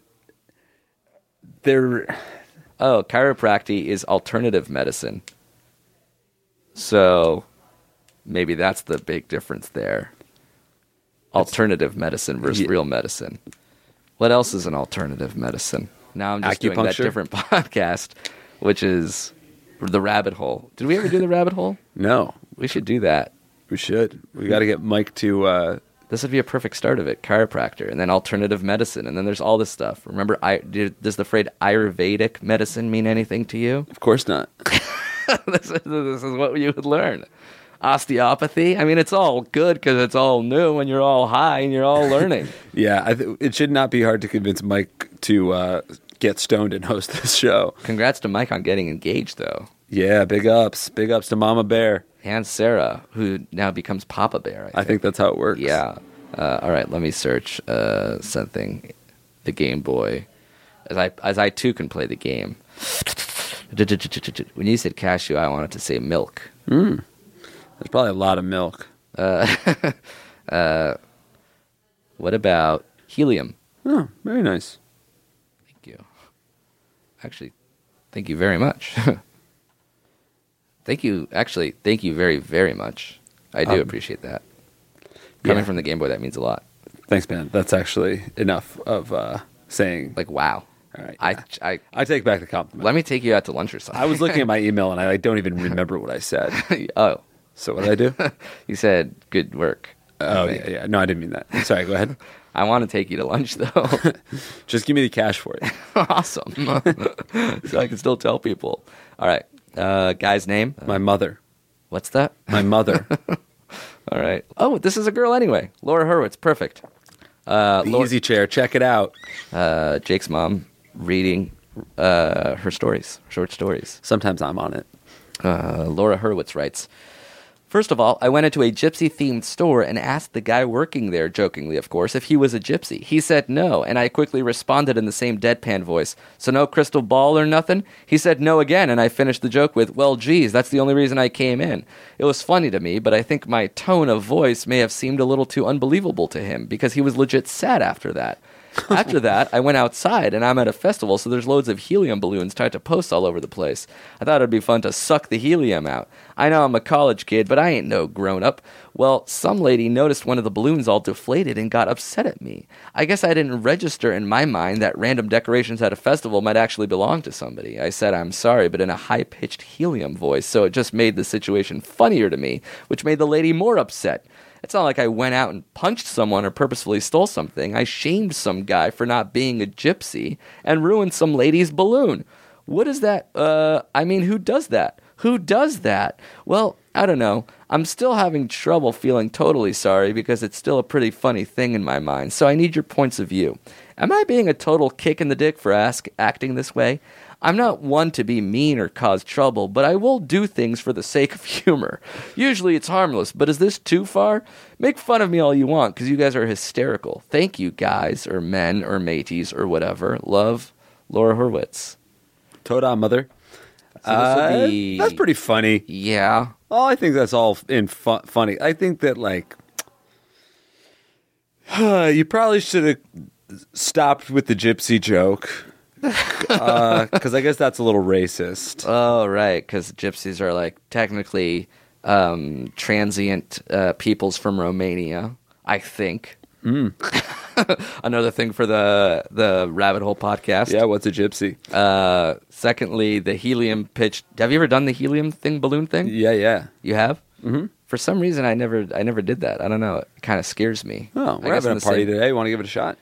there. Oh, chiropractic is alternative medicine. So maybe that's the big difference there. Alternative medicine versus Yeah. real medicine. What else is an alternative medicine? Now I'm just doing that Acupuncture? different podcast, which is the rabbit hole. Did we ever do the rabbit hole? No, We should do that. we should. We got to get Mike to. Uh, This would be a perfect start of it. Chiropractor, and then alternative medicine, and then there's all this stuff. Remember, I, does the phrase Ayurvedic medicine mean anything to you? of course not. this, is, this is what you would learn. Osteopathy. I mean, it's all good because it's all new, and you're all high, and you're all learning. Yeah, I th- it should not be hard to convince Mike to uh, get stoned and host this show. Congrats to Mike on getting engaged, though, Yeah, big ups, big ups to Mama Bear. and Sarah, who now becomes Papa Bear. I think, I think that's how it works. Yeah. Uh, all right. Let me search uh, something. The Game Boy, as I as I too can play the game. When you said cashew, I wanted to say milk. Mm. There's probably a lot of milk. Uh, uh, what about helium? Oh, very nice. Thank you. Actually, thank you very much. Thank you. Actually, thank you very, very much. I do Um, appreciate that. Coming yeah. from the Game Boy, that means a lot. Thanks, man. That's actually enough of uh, saying. Like, wow. All right, I, yeah. I, I take back the compliment. let me take you out to lunch or something. I was looking at my email and I like, don't even remember what I said. oh, So what did I do? you said good work. I Oh think. yeah, yeah. No, I didn't mean that. Sorry. Go ahead. I want to take you to lunch, though. Just give me the cash for it. Awesome. So I can still tell people. All right. Uh, guy's name? My mother. What's that? My mother. All right. Oh, this is a girl anyway. Laura Hurwitz. Perfect. Uh, The Laura- easy chair. Check it out. uh, Jake's mom reading uh, her stories, short stories. Sometimes I'm on it. Uh, Laura Hurwitz writes, First of all, I went into a gypsy-themed store and asked the guy working there, jokingly of course, if he was a gypsy. He said no, and I quickly responded in the same deadpan voice, so no crystal ball or nothing? He said no again, and I finished the joke with, well, geez, that's the only reason I came in. It was funny to me, but I think my tone of voice may have seemed a little too unbelievable to him, because he was legit sad after that. After that, I went outside, and I'm at a festival, so there's loads of helium balloons tied to posts all over the place. I thought it'd be fun to suck the helium out. I know I'm a college kid, but I ain't no grown-up. Well, some lady noticed one of the balloons all deflated and got upset at me. I guess I didn't register in my mind that random decorations at a festival might actually belong to somebody. I said I'm sorry, but in a high-pitched helium voice, so it just made the situation funnier to me, which made the lady more upset. It's not like I went out and punched someone or purposefully stole something. I shamed some guy for not being a gypsy and ruined some lady's balloon. What is that? Uh, I mean, who does that? Who does that? Well, I don't know. I'm still having trouble feeling totally sorry because it's still a pretty funny thing in my mind. So I need your points of view. Am I being a total kick in the dick for ask, acting this way? I'm not one to be mean or cause trouble, but I will do things for the sake of humor. Usually it's harmless, but is this too far? Make fun of me all you want because you guys are hysterical. Thank you, guys, or men, or mateys, or whatever. Love, Laura Horwitz. Toda, mother. So this Uh, will be... That's pretty funny. Yeah. Oh, I think that's all in fu- funny. I think that, like, you probably should have stopped with the gypsy joke. Because uh, I guess that's a little racist. Oh, right, because gypsies are, like, technically um, transient uh, peoples from Romania, I think. Mm. Another thing for the the Rabbit Hole podcast. Yeah, what's a gypsy? Uh, secondly, the helium pitch. Have you ever done the helium thing, balloon thing? Yeah, yeah. You have? Mm-hmm. For some reason, I never I never did that. I don't know. It kind of scares me. Oh, we're I guess having in a the party same- today. You want to give it a shot?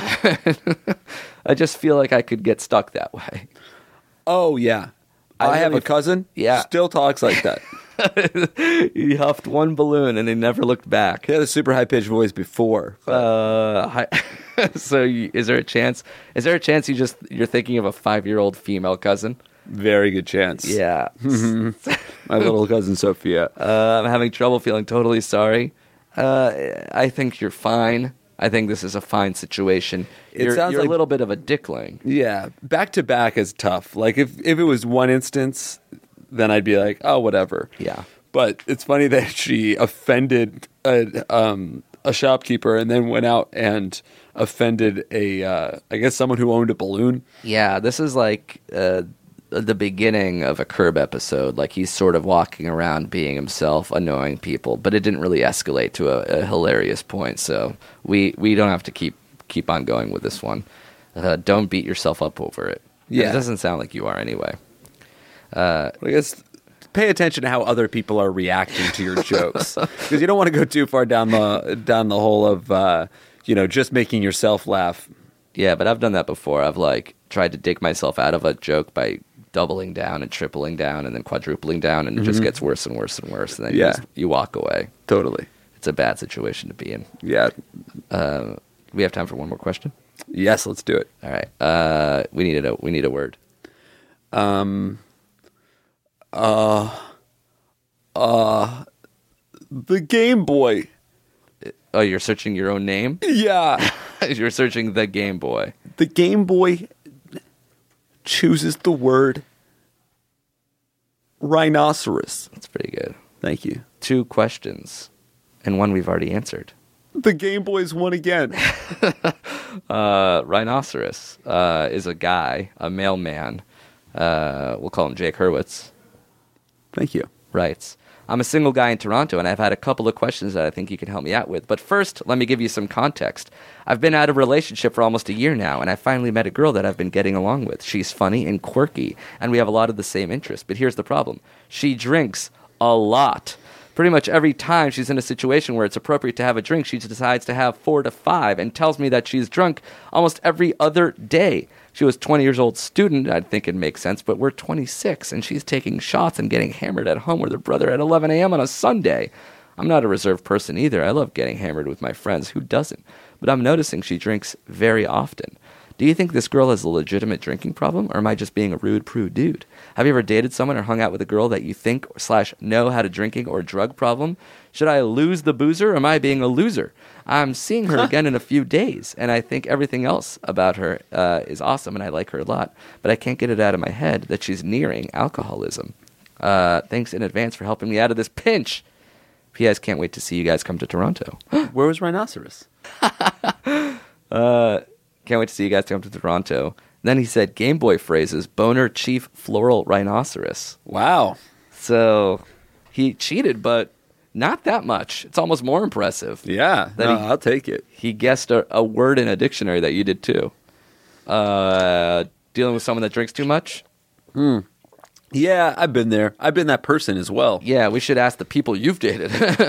I just feel like I could get stuck that way. Oh, yeah. I I, have really- a cousin. Yeah. Still talks like that. He huffed one balloon and he never looked back. He had a super high pitched voice before. Uh, hi- so you, is there a chance? Is there a chance you just you're thinking of a five year old female cousin? Very good chance. Yeah. My little cousin Sophia. Uh, I'm having trouble feeling totally sorry. Uh, I think you're fine. I think this is a fine situation. It You're, sounds you're like- a little bit of a dickling. Yeah, back to back is tough. Like if if it was one instance, then I'd be like, oh, whatever. Yeah. But it's funny that she offended a um, a shopkeeper and then went out and offended a uh, I guess someone who owned a balloon. Yeah, this is like uh, the beginning of a Curb episode. Like he's sort of walking around being himself, annoying people, but it didn't really escalate to a, a hilarious point. So we we don't have to keep keep on going with this one. Uh, don't beat yourself up over it. Yeah. It doesn't sound like you are anyway. I guess pay attention to how other people are reacting to your jokes because you don't want to go too far down the down the hole of uh, you know just making yourself laugh. Yeah, but I've done that before. I've like tried to dig myself out of a joke by doubling down and tripling down and then quadrupling down, and it just gets worse and worse and worse. And then Yeah. you, just, you walk away. Totally. It's a bad situation to be in. Yeah. Uh, we have time for one more question. Yes. Let's do it. All right. Uh, we need a we need a word. Um. Uh. Uh. The Game Boy. Oh, you're searching your own name? Yeah. You're searching the Game Boy. The Game Boy chooses the word rhinoceros. That's pretty good. Thank you. Two questions, and one we've already answered. The Game Boy's won again. Uh, rhinoceros uh, is a guy, a mailman. Uh, we'll call him Jake Hurwitz. Thank you. Writes, I'm a single guy in Toronto, and I've had a couple of questions that I think you can help me out with. But first, let me give you some context. I've been out of a relationship for almost a year now, and I finally met a girl that I've been getting along with. She's funny and quirky, and we have a lot of the same interests. But here's the problem. She drinks a lot. Pretty much every time she's in a situation where it's appropriate to have a drink, she decides to have four to five and tells me that she's drunk almost every other day. She was twenty years old student, I'd think it makes sense, but we're twenty-six, and she's taking shots and getting hammered at home with her brother at eleven a.m. on a Sunday. I'm not a reserved person either. I love getting hammered with my friends. Who doesn't? But I'm noticing she drinks very often. Do you think this girl has a legitimate drinking problem, or am I just being a rude, prude dude? Have you ever dated someone or hung out with a girl that you think slash know had a drinking or drug problem? Should I lose the boozer, or am I being a loser? I'm seeing her again in a few days, and I think everything else about her uh, is awesome, and I like her a lot. But I can't get it out of my head that she's nearing alcoholism. Uh, thanks in advance for helping me out of this pinch. P S. Can't wait to see you guys come to Toronto. Where was rhinoceros? uh... Can't wait to see you guys come to Toronto. Then he said Game Boy phrases, boner chief floral rhinoceros. Wow. So he cheated, but not that much. It's almost more impressive. Yeah, that no, he, I'll take it. He guessed a, a word in a dictionary that you did too. Uh, dealing with someone that drinks too much? Hmm. Yeah, I've been there. I've been that person as well. Yeah, we should ask the people you've dated.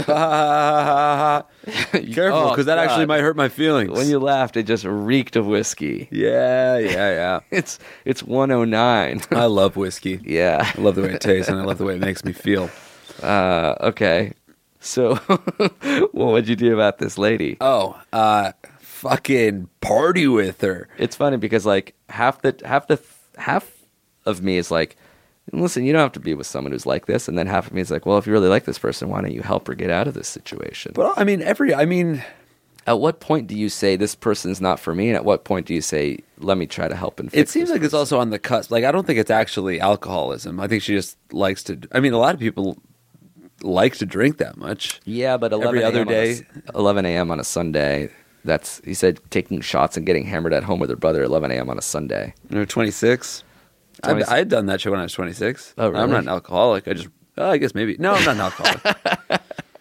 Careful, because Oh, that actually God. might hurt my feelings. When you laughed, it just reeked of whiskey. yeah, yeah, yeah. It's it's one oh nine. I love whiskey. Yeah. I love the way it tastes, and I love the way it makes me feel. Uh, okay. So, well, what'd you do about this lady? Oh, uh, fucking party with her. It's funny because like half the half the half of me is like, listen, you don't have to be with someone who's like this, and then half of me is like, well, if you really like this person, why don't you help her get out of this situation? But I mean, every, I mean, At what point do you say this person's not for me, and at what point do you say, let me try to help and fix it seems this like it's person? also on the cusp. Like, I don't think it's actually alcoholism. I think she just likes to, I mean, a lot of people like to drink that much. Yeah, but eleven every other a.m. on a day. s- eleven a.m. on a Sunday. That's he said taking shots and getting hammered at home with her brother at eleven a.m. on a Sunday. You're twenty-six. I twenty-six. I had done that shit when I was twenty-six. Oh, really? I'm not an alcoholic. I just, oh, I guess maybe. No, I'm not an alcoholic.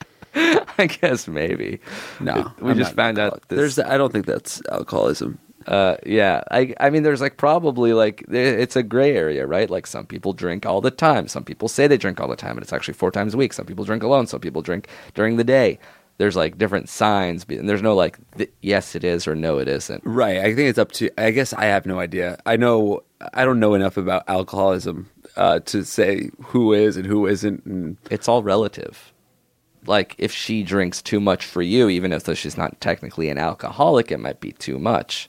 I guess maybe. No, we I'm just not found an out. alcoholic. This, There's, I don't think that's alcoholism. uh, yeah. I, I mean, there's like probably like there- it's a gray area, right? Like some people drink all the time. Some people say they drink all the time, and it's actually four times a week. Some people drink alone. Some people drink during the day. There's like different signs, and there's no like th- yes it is or no it isn't. Right. I think it's up to, I guess I have no idea. I know, I don't know enough about alcoholism uh, to say who is and who isn't. And It's all relative. Like if she drinks too much for you, even if though she's not technically an alcoholic, it might be too much.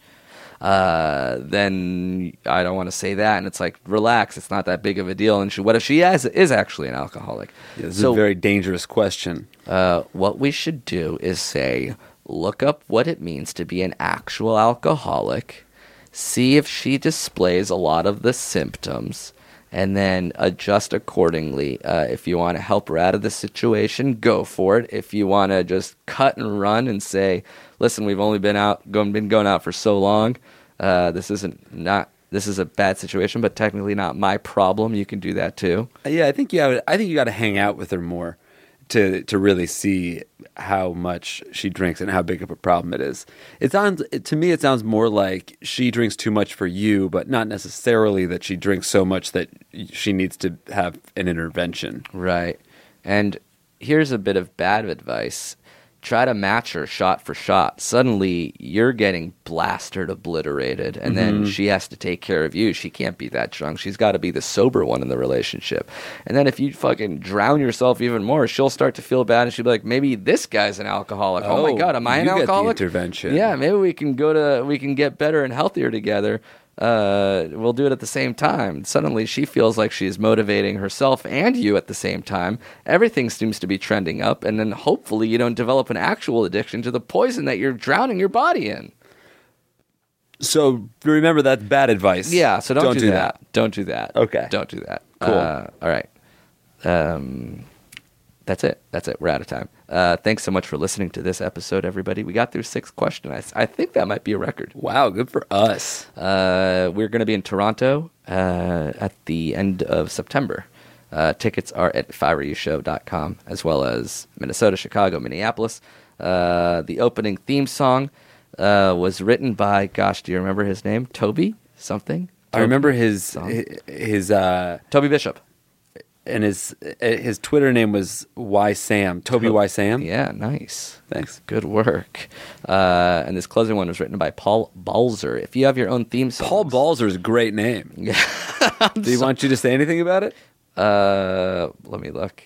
Uh, then I don't want to say that, and it's like relax. It's not that big of a deal. And she, what if she is, is actually an alcoholic? yeah, this so is a very dangerous question. uh, what we should do is say, look up what it means to be an actual alcoholic, see if she displays a lot of the symptoms, and then adjust accordingly. Uh, if you want to help her out of the situation, go for it. If you want to just cut and run and say, listen, we've only been out, going, been going out for so long. Uh, this isn't not. This is a bad situation, but technically not my problem. You can do that too. Yeah, I think you have, I think you got to hang out with her more to to really see how much she drinks and how big of a problem it is. It sounds to me it sounds more like she drinks too much for you, but not necessarily that she drinks so much that she needs to have an intervention. Right. And here's a bit of bad advice. Try to match her shot for shot. Suddenly, you're getting blasted, obliterated, and then she has to take care of you. She can't be that drunk. She's got to be the sober one in the relationship. And then if you fucking drown yourself even more, she'll start to feel bad, and she'll be like, maybe this guy's an alcoholic. Oh, my Oh, God, am I an you get the alcoholic? intervention. Yeah, maybe we can go to, we can get better and healthier together. Uh, we'll do it at the same time. Suddenly she feels like she's motivating herself and you at the same time. Everything seems to be trending up, and then hopefully you don't develop an actual addiction to the poison that you're drowning your body in. So remember, that's bad advice. Yeah, so don't, Don't do, do that. Don't do that. Okay. Don't do that. Cool. Uh, all right. Um, that's it. That's it. We're out of time. Uh, thanks so much for listening to this episode, everybody. We got through six questions. I, I think that might be a record. Wow, good for us. Uh, we're going to be in Toronto uh, at the end of September. Uh, tickets are at if I were you show dot com, as well as Minnesota, Chicago, Minneapolis. Uh, the opening theme song uh, was written by, gosh, do you remember his name? Toby something? I remember his Song. his uh, Toby Bishop. and his his Twitter name was Y Sam. Toby Y Sam. Yeah, nice. Thanks. Good work. Uh, and this closing one was written by Paul Balzer. If you have your own theme song. Paul Balzer's a great name. Yeah. Do you want you to say anything about it? Uh, let me look.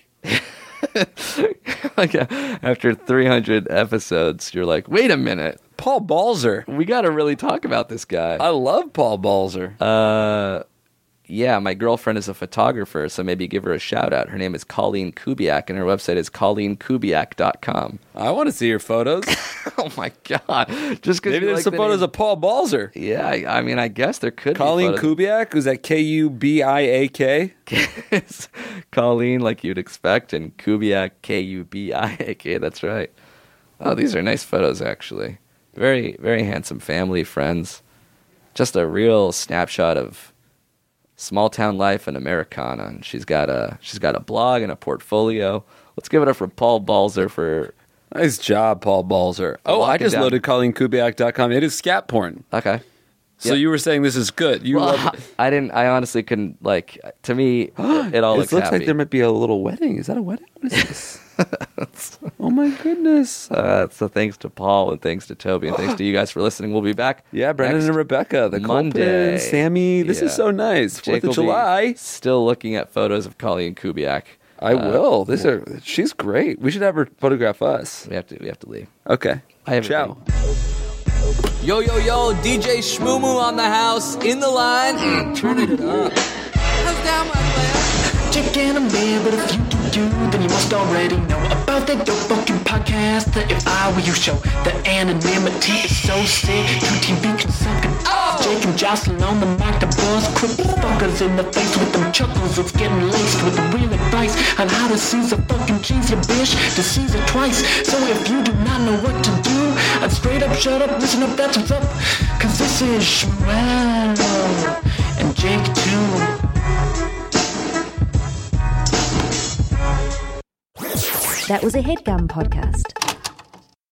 Like uh, after three hundred episodes, you're like, wait a minute, Paul Balzer. we got to really talk about this guy. I love Paul Balzer. Uh, yeah, my girlfriend is a photographer, so maybe give her a shout out. Her name is Colleen Kubiak, and her website is colleen kubiak dot com. I want to see your photos. Oh my god! Just because Maybe there's like some the photos name- of Paul Balzer. Yeah, I, I mean, I guess there could Colleen be photos. Kubiak, who's that K U B I A K? Colleen, like you'd expect, and Kubiak, K U B I A K. That's right. Oh, these are nice photos, actually. Very, very handsome family, friends. Just a real snapshot of small town life in Americana. And she's got a she's got a blog and a portfolio. Let's give it up for Paul Balzer for. Nice job, Paul Balzer. Oh, I Walking just down- loaded colleen kubiak dot com. It is scat porn. Okay. So you were saying this is good. You well, love it. I didn't. I honestly couldn't. Like, to me, it all It looks, looks happy. like there might be a little wedding. Is that a wedding? What is this? Oh my goodness. Uh, so thanks to Paul and thanks to Toby and thanks to you guys for listening. We'll be back. Yeah, Brendan next and Rebecca, the Monday. Colton, Sammy. This is Yeah. so nice. Jake Fourth of will be July. Still looking at photos of Colleen Kubiak. I Uh, will. This are. She's great. We should have her photograph us. We have to. We have to leave. Okay. I have Ciao. Yo, yo, yo, D J Shmoo on the house, in the line, turning it up. How's down, my player? Chicken and beer, but if you do you, then you must already know about that dope fucking podcast, the If I Were You show. The anonymity is so sick, Q T V can suck it off. Jake and Jocelyn on the mic, the buzz, quick fuckers in the face with them chuckles. It's getting laced with the real advice on how to seize a fucking cheese, your bitch, to seize it twice. So if you do not know what to do, I'd straight up shut up, listen up, that's what's up. Cause this is Shmuel and Jake too. That was a HeadGum podcast.